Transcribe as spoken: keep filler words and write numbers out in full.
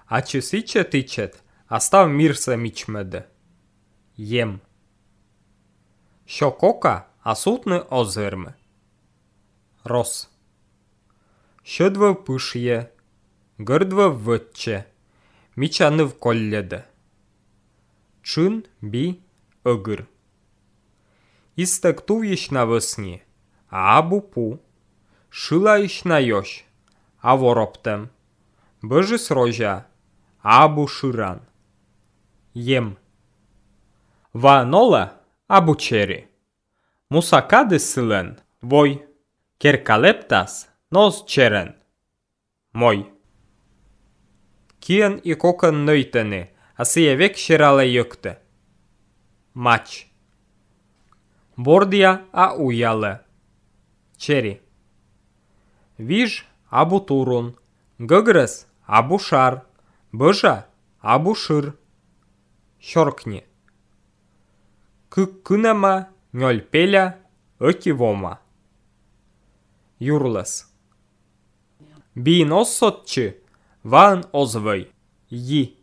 Ачыс ичет ичет, астав мирса мичмеді. Ем. Щокока асутны озверми. Рос. Щодва пишє, гирдва витче, мічани вколляде. Чин бі ыгыр. Истек тувіш навесні, а абупу, шилаїш на йощ, а вороптем, бежис рожа, а абу ширан. Єм. Ва ноле, абу чері. Мусакади силен, вой, керкалептас, нос черен. Мой. Кіен і кокен нöйтені, асиєвек шерале йökte. Мач. Бордія а уяле. Чері. Віж абу турун, гыгрес абу шар, быжа абу шыр. Щоркні. Кыккынема, нёльпеля, ыкивома. Юрлес. Бін оссотчы, ваын озвый, ї.